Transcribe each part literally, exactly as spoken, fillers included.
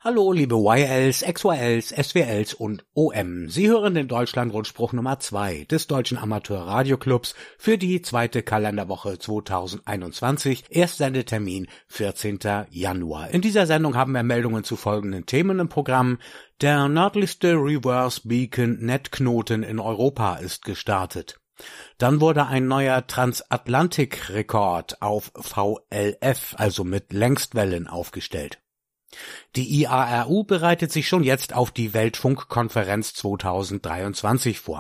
Hallo liebe Y Ls, X Y Ls, S W Ls und O M. Sie hören den Deutschland-Rundspruch Nummer zwei des Deutschen Amateur-Radioclubs für die zweite Kalenderwoche zweitausendeinundzwanzig, Erstsendetermin vierzehnter Januar. In dieser Sendung haben wir Meldungen zu folgenden Themen im Programm. Der nördlichste Reverse Beacon Netknoten in Europa ist gestartet. Dann wurde ein neuer Transatlantik-Rekord auf V L F, also mit Längstwellen, aufgestellt. Die I A R U bereitet sich schon jetzt auf die Weltfunkkonferenz zweitausenddreiundzwanzig vor.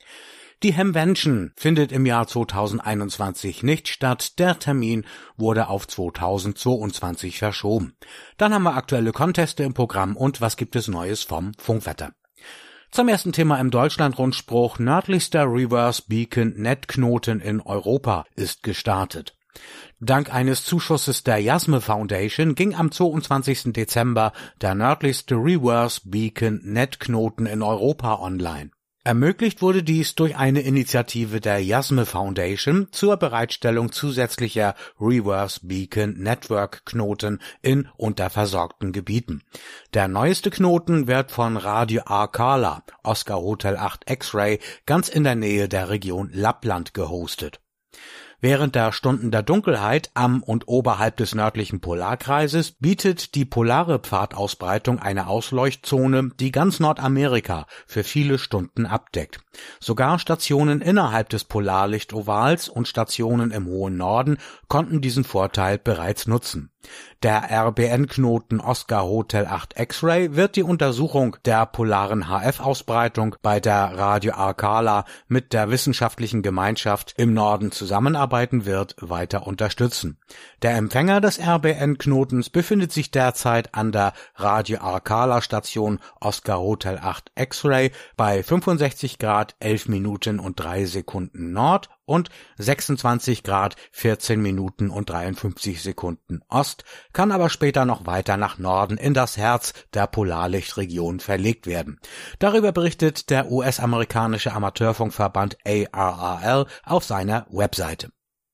Die Hemvention findet im Jahr zweitausendeinundzwanzig nicht statt, der Termin wurde auf zweitausendzweiundzwanzig verschoben. Dann haben wir aktuelle Conteste im Programm und was gibt es Neues vom Funkwetter. Zum ersten Thema im Deutschland-Rundspruch: nördlichster Reverse Beacon Netknoten in Europa ist gestartet. Dank eines Zuschusses der Jasme Foundation ging am zweiundzwanzigsten Dezember der nördlichste Reverse Beacon Netknoten in Europa online. Ermöglicht wurde dies durch eine Initiative der Jasme Foundation zur Bereitstellung zusätzlicher Reverse Beacon Network Knoten in unterversorgten Gebieten. Der neueste Knoten wird von Radio Arcala, Oscar Hotel acht X-Ray, ganz in der Nähe der Region Lappland gehostet. Während der Stunden der Dunkelheit am und oberhalb des nördlichen Polarkreises bietet die polare Pfadausbreitung eine Ausleuchtzone, die ganz Nordamerika für viele Stunden abdeckt. Sogar Stationen innerhalb des Polarlichtovals und Stationen im hohen Norden konnten diesen Vorteil bereits nutzen. Der R B N-Knoten Oscar Hotel acht X-Ray wird die Untersuchung der polaren H F-Ausbreitung bei der Radio Arcala mit der wissenschaftlichen Gemeinschaft im Norden zusammenarbeiten wird, weiter unterstützen. Der Empfänger des R B N-Knotens befindet sich derzeit an der Radio Arcala Station Oscar Hotel acht X-Ray bei fünfundsechzig Grad elf Minuten und drei Sekunden Nord und sechsundzwanzig Grad vierzehn Minuten und dreiundfünfzig Sekunden Ost, kann aber später noch weiter nach Norden in das Herz der Polarlichtregion verlegt werden. Darüber berichtet der U S-amerikanische Amateurfunkverband A R R L auf seiner Webseite.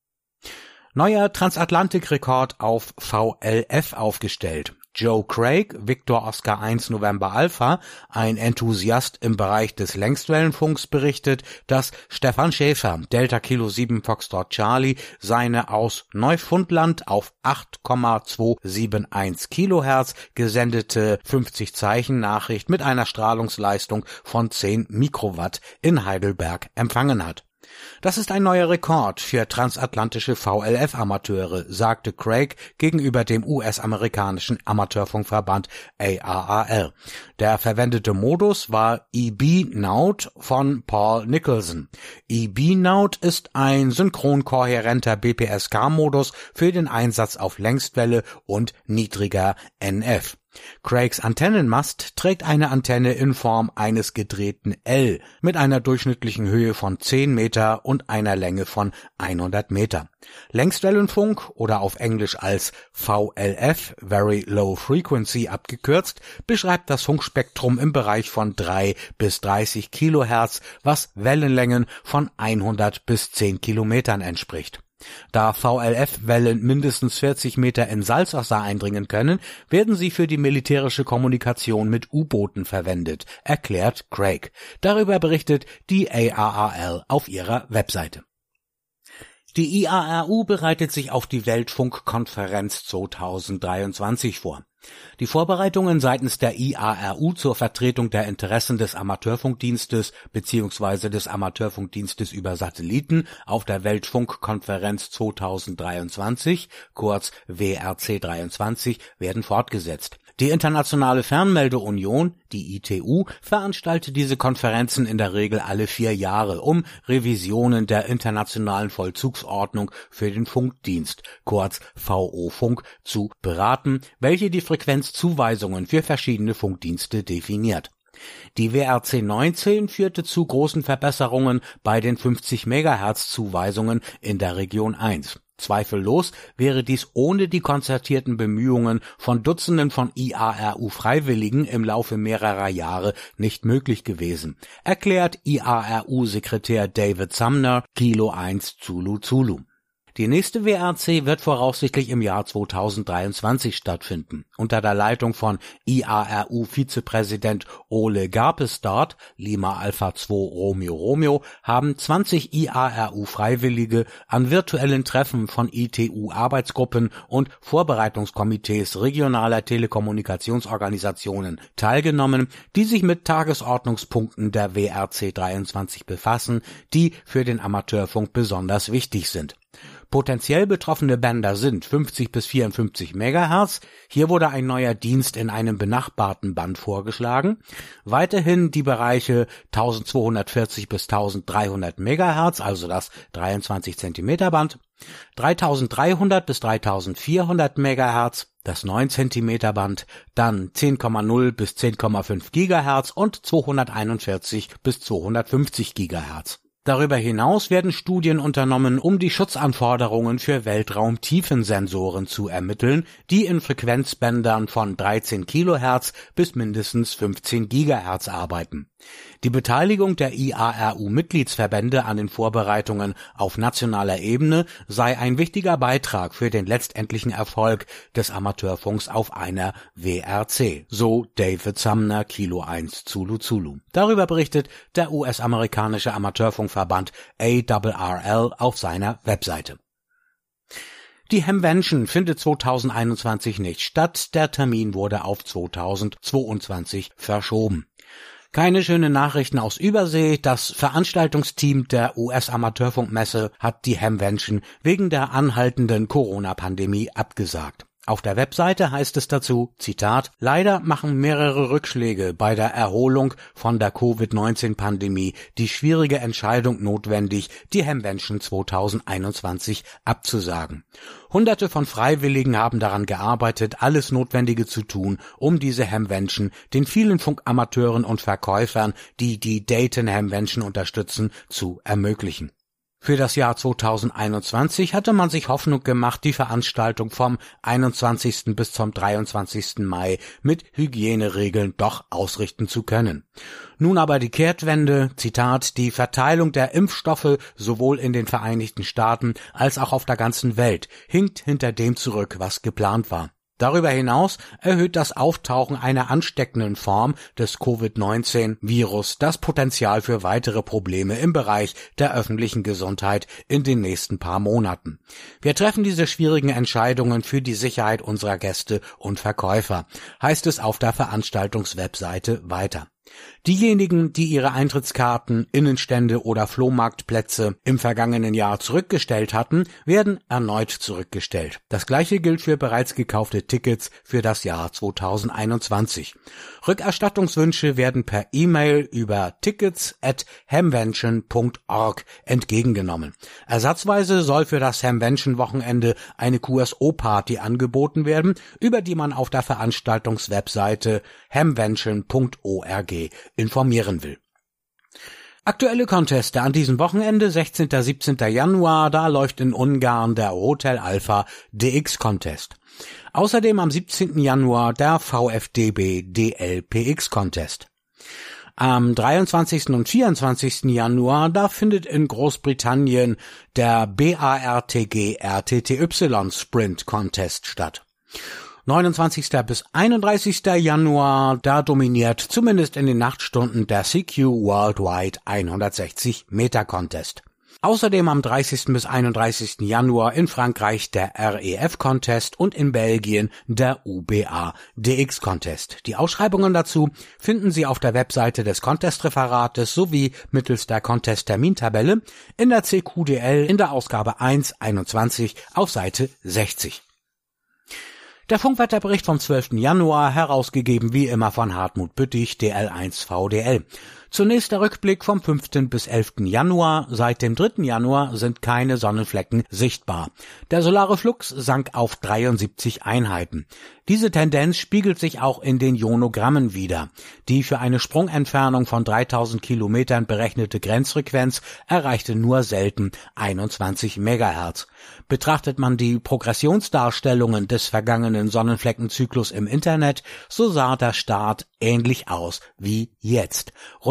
Neuer Transatlantik-Rekord auf V L F aufgestellt. Joe Craig, Victor Oscar eins November Alpha, ein Enthusiast im Bereich des Längstwellenfunks, berichtet, dass Stefan Schäfer, Delta Kilo sieben Foxtrot Charlie, seine aus Neufundland auf acht Komma zweihunderteinundsiebzig Kilohertz gesendete fünfzig-Zeichen-Nachricht mit einer Strahlungsleistung von zehn Mikrowatt in Heidelberg empfangen hat. Das ist ein neuer Rekord für transatlantische V L F-Amateure, sagte Craig gegenüber dem U S-amerikanischen Amateurfunkverband A R R L. Der verwendete Modus war E B-Naut von Paul Nicholson. E B-Naut ist ein synchron-kohärenter B P S K-Modus für den Einsatz auf Längstwelle und niedriger N F. Craigs Antennenmast trägt eine Antenne in Form eines gedrehten L mit einer durchschnittlichen Höhe von zehn Meter und einer Länge von hundert Meter. Längstwellenfunk oder auf Englisch als V L F, Very Low Frequency abgekürzt, beschreibt das Funkspektrum im Bereich von drei bis dreißig Kilohertz, was Wellenlängen von hundert bis zehn Kilometern entspricht. Da V L F-Wellen mindestens vierzig Meter in Salzwasser eindringen können, werden sie für die militärische Kommunikation mit U-Booten verwendet, erklärt Craig. Darüber berichtet die A R R L auf ihrer Webseite. Die I A R U bereitet sich auf die Weltfunkkonferenz zweitausenddreiundzwanzig vor. Die Vorbereitungen seitens der I A R U zur Vertretung der Interessen des Amateurfunkdienstes bzw. des Amateurfunkdienstes über Satelliten auf der Weltfunkkonferenz zweitausenddreiundzwanzig, kurz W R C dreiundzwanzig, werden fortgesetzt. Die Internationale Fernmeldeunion, die I T U, veranstaltet diese Konferenzen in der Regel alle vier Jahre, um Revisionen der internationalen Vollzugsordnung für den Funkdienst, kurz V O-Funk, zu beraten, welche die Frequenzzuweisungen für verschiedene Funkdienste definiert. Die W R C neunzehn führte zu großen Verbesserungen bei den fünfzig Megahertz Zuweisungen in der Region eins. Zweifellos wäre dies ohne die konzertierten Bemühungen von Dutzenden von I A R U-Freiwilligen im Laufe mehrerer Jahre nicht möglich gewesen, erklärt I A R U-Sekretär David Sumner, Kilo eins Zulu Zulu. Die nächste W R C wird voraussichtlich im Jahr zweitausenddreiundzwanzig stattfinden. Unter der Leitung von I A R U-Vizepräsident Ole Garpestad, Lima Alpha zwei Romeo Romeo, haben zwanzig I A R U-Freiwillige an virtuellen Treffen von I T U-Arbeitsgruppen und Vorbereitungskomitees regionaler Telekommunikationsorganisationen teilgenommen, die sich mit Tagesordnungspunkten der W R C dreiundzwanzig befassen, die für den Amateurfunk besonders wichtig sind. Potenziell betroffene Bänder sind fünfzig bis vierundfünfzig Megahertz. Hier wurde ein neuer Dienst in einem benachbarten Band vorgeschlagen. Weiterhin die Bereiche eintausendzweihundertvierzig bis eintausenddreihundert Megahertz, also das dreiundzwanzig Zentimeter Band, dreitausenddreihundert bis dreitausendvierhundert Megahertz, das neun Zentimeter Band, dann zehn Komma null bis zehn Komma fünf Gigahertz und zweihunderteinundvierzig bis zweihundertfünfzig Gigahertz. Darüber hinaus werden Studien unternommen, um die Schutzanforderungen für Weltraumtiefensensoren zu ermitteln, die in Frequenzbändern von dreizehn Kilohertz bis mindestens fünfzehn Gigahertz arbeiten. Die Beteiligung der I A R U-Mitgliedsverbände an den Vorbereitungen auf nationaler Ebene sei ein wichtiger Beitrag für den letztendlichen Erfolg des Amateurfunks auf einer W R C, so David Sumner, Kilo eins Zulu Zulu. Darüber berichtet der U S-amerikanische Amateurfunkverband A R R L auf seiner Webseite. Die Hamvention findet zweitausendeinundzwanzig nicht statt, der Termin wurde auf zweitausendzweiundzwanzig verschoben. Keine schönen Nachrichten aus Übersee. Das Veranstaltungsteam der U S-Amateurfunkmesse hat die Hamvention wegen der anhaltenden Corona-Pandemie abgesagt. Auf der Webseite heißt es dazu, Zitat, leider machen mehrere Rückschläge bei der Erholung von der Covid neunzehn Pandemie die schwierige Entscheidung notwendig, die Hamvention zweitausendeinundzwanzig abzusagen. Hunderte von Freiwilligen haben daran gearbeitet, alles Notwendige zu tun, um diese Hamvention den vielen Funkamateuren und Verkäufern, die die Dayton Hamvention unterstützen, zu ermöglichen. Für das Jahr zweitausendeinundzwanzig hatte man sich Hoffnung gemacht, die Veranstaltung vom einundzwanzigsten bis zum dreiundzwanzigsten Mai mit Hygieneregeln doch ausrichten zu können. Nun aber die Kehrtwende, Zitat, die Verteilung der Impfstoffe sowohl in den Vereinigten Staaten als auch auf der ganzen Welt hinkt hinter dem zurück, was geplant war. Darüber hinaus erhöht das Auftauchen einer ansteckenden Form des Covid neunzehn Virus das Potenzial für weitere Probleme im Bereich der öffentlichen Gesundheit in den nächsten paar Monaten. Wir treffen diese schwierigen Entscheidungen für die Sicherheit unserer Gäste und Verkäufer, heißt es auf der Veranstaltungswebseite weiter. Diejenigen, die ihre Eintrittskarten, Innenstände oder Flohmarktplätze im vergangenen Jahr zurückgestellt hatten, werden erneut zurückgestellt. Das gleiche gilt für bereits gekaufte Tickets für das Jahr zweitausendeinundzwanzig. Rückerstattungswünsche werden per E-Mail über tickets at hamvention punkt org entgegengenommen. Ersatzweise soll für das Hamvention-Wochenende eine Q S O-Party angeboten werden, über die man auf der Veranstaltungswebseite hamvention punkt org informieren will. Aktuelle Conteste an diesem Wochenende, sechzehnten bis siebzehnten Januar, da läuft in Ungarn der Hotel Alpha D X Contest. Außerdem am siebzehnten Januar der V F D B D L P X Contest. Am dreiundzwanzigsten und vierundzwanzigsten Januar, da findet in Großbritannien der B A R T G R T T Y Sprint Contest statt. neunundzwanzigsten bis einunddreißigsten Januar, da dominiert zumindest in den Nachtstunden der C Q Worldwide hundertsechzig Meter Contest. Außerdem am dreißigsten bis einunddreißigsten Januar in Frankreich der R E F Contest und in Belgien der U B A D X Contest. Die Ausschreibungen dazu finden Sie auf der Webseite des Contest-Referates sowie mittels der Contest-Termintabelle in der C Q D L in der Ausgabe eins einundzwanzig auf Seite sechzig. Der Funkwetterbericht vom zwölften Januar, herausgegeben wie immer von Hartmut Büttich, D L eins V D L. Zunächst der Rückblick vom fünften bis elften Januar. Seit dem dritten Januar sind keine Sonnenflecken sichtbar. Der solare Flux sank auf dreiundsiebzig Einheiten. Diese Tendenz spiegelt sich auch in den Ionogrammen wider. Die für eine Sprungentfernung von dreitausend Kilometern berechnete Grenzfrequenz erreichte nur selten einundzwanzig Megahertz. Betrachtet man die Progressionsdarstellungen des vergangenen Sonnenfleckenzyklus im Internet, so sah der Start ähnlich aus wie jetzt. Rund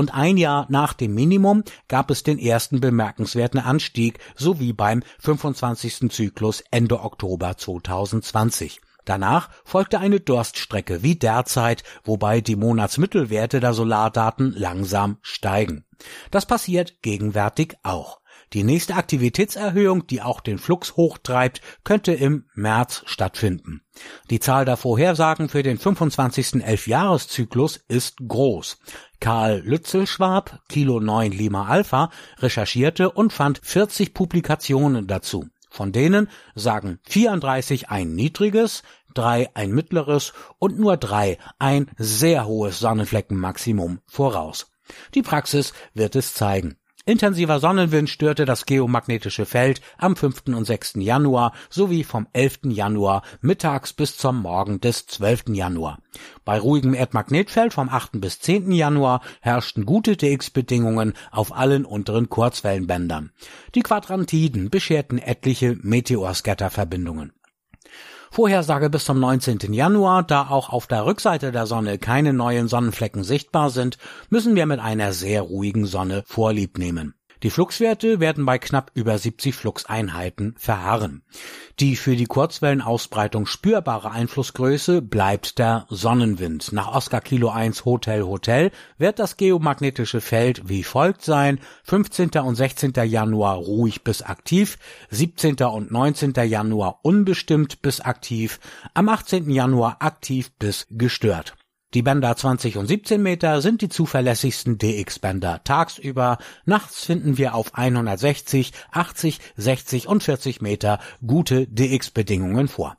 Rund ein Jahr nach dem Minimum gab es den ersten bemerkenswerten Anstieg, sowie beim fünfundzwanzigsten Zyklus Ende Oktober zweitausendzwanzig. Danach folgte eine Durststrecke wie derzeit, wobei die Monatsmittelwerte der Solardaten langsam steigen. Das passiert gegenwärtig auch. Die nächste Aktivitätserhöhung, die auch den Flux hochtreibt, könnte im März stattfinden. Die Zahl der Vorhersagen für den fünfundzwanzigsten Elfjahreszyklus ist groß. Karl Lützelschwab, Kilo neun Lima Alpha, recherchierte und fand vierzig Publikationen dazu. Von denen sagen vierunddreißig ein niedriges, drei ein mittleres und nur drei ein sehr hohes Sonnenfleckenmaximum voraus. Die Praxis wird es zeigen. Intensiver Sonnenwind störte das geomagnetische Feld am fünften und sechsten Januar sowie vom elften Januar mittags bis zum Morgen des zwölften Januar. Bei ruhigem Erdmagnetfeld vom achten bis zehnten Januar herrschten gute D X-Bedingungen auf allen unteren Kurzwellenbändern. Die Quadrantiden bescherten etliche Meteorscatter-Verbindungen. Vorhersage bis zum neunzehnten Januar, da auch auf der Rückseite der Sonne keine neuen Sonnenflecken sichtbar sind, müssen wir mit einer sehr ruhigen Sonne Vorlieb nehmen. Die Fluxwerte werden bei knapp über siebzig Fluxeinheiten verharren. Die für die Kurzwellenausbreitung spürbare Einflussgröße bleibt der Sonnenwind. Nach Oscar Kilo eins Hotel Hotel wird das geomagnetische Feld wie folgt sein: fünfzehnten und sechzehnten Januar ruhig bis aktiv, siebzehnten und neunzehnten Januar unbestimmt bis aktiv, am achtzehnten Januar aktiv bis gestört. Die Bänder zwanzig und siebzehn Meter sind die zuverlässigsten D X-Bänder tagsüber. Nachts finden wir auf hundertsechzig, achtzig, sechzig und vierzig Meter gute D X-Bedingungen vor.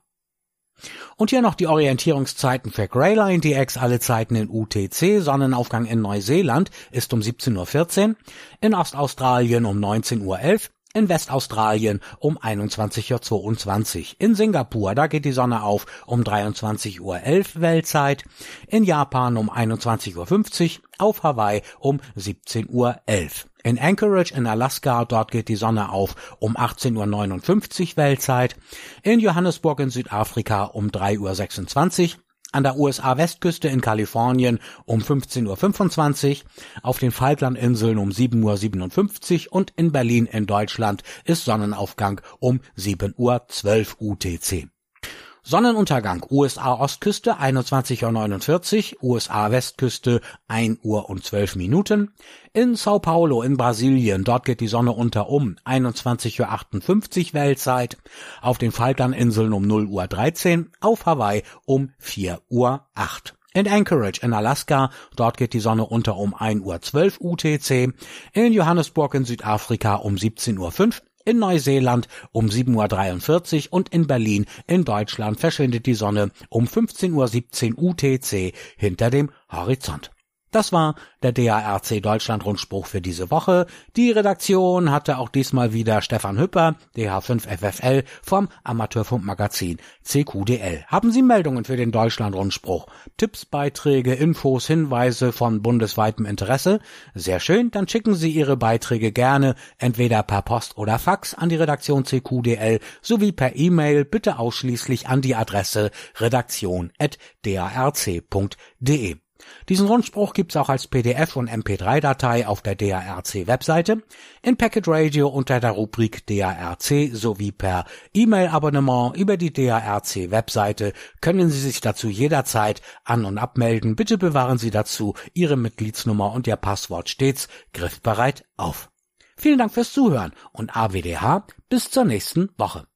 Und hier noch die Orientierungszeiten für Greyline D X, alle Zeiten in U T C. Sonnenaufgang in Neuseeland ist um siebzehn Uhr vierzehn, in Ostaustralien um neunzehn Uhr elf, in Westaustralien um einundzwanzig Uhr zweiundzwanzig. In Singapur, da geht die Sonne auf um dreiundzwanzig Uhr elf Weltzeit. In Japan um einundzwanzig Uhr fünfzig. Auf Hawaii um siebzehn Uhr elf. In Anchorage in Alaska, dort geht die Sonne auf um achtzehn Uhr neunundfünfzig Weltzeit. In Johannesburg in Südafrika um drei Uhr sechsundzwanzig. An der U S A-Westküste in Kalifornien um fünfzehn Uhr fünfundzwanzig, auf den Falklandinseln um sieben Uhr siebenundfünfzig und in Berlin in Deutschland ist Sonnenaufgang um sieben Uhr zwölf U T C. Sonnenuntergang U S A-Ostküste einundzwanzig Uhr neunundvierzig, U S A-Westküste ein Uhr und zwölf Minuten. In Sao Paulo in Brasilien, dort geht die Sonne unter um einundzwanzig Uhr achtundfünfzig Weltzeit, auf den Falklandinseln um null Uhr dreizehn, auf Hawaii um vier Uhr acht. In Anchorage in Alaska, dort geht die Sonne unter um ein Uhr zwölf U T C, in Johannesburg in Südafrika um siebzehn Uhr fünf, in Neuseeland um sieben Uhr dreiundvierzig und in Berlin in Deutschland verschwindet die Sonne um fünfzehn Uhr siebzehn U T C hinter dem Horizont. Das war der D A R C Deutschland Rundspruch für diese Woche. Die Redaktion hatte auch diesmal wieder Stefan Hüpper, D H fünf F F L vom Amateurfunkmagazin C Q D L. Haben Sie Meldungen für den Deutschland Rundspruch? Tipps, Beiträge, Infos, Hinweise von bundesweitem Interesse? Sehr schön, dann schicken Sie Ihre Beiträge gerne entweder per Post oder Fax an die Redaktion C Q D L sowie per E-Mail, bitte ausschließlich an die Adresse redaktion at d a r c punkt d e. Diesen Rundspruch gibt's auch als P D F und M P drei Datei auf der D A R C-Webseite, in Packet Radio unter der Rubrik D A R C sowie per E-Mail-Abonnement über die D A R C-Webseite können Sie sich dazu jederzeit an- und abmelden. Bitte bewahren Sie dazu Ihre Mitgliedsnummer und Ihr Passwort stets griffbereit auf. Vielen Dank fürs Zuhören und A W D H bis zur nächsten Woche.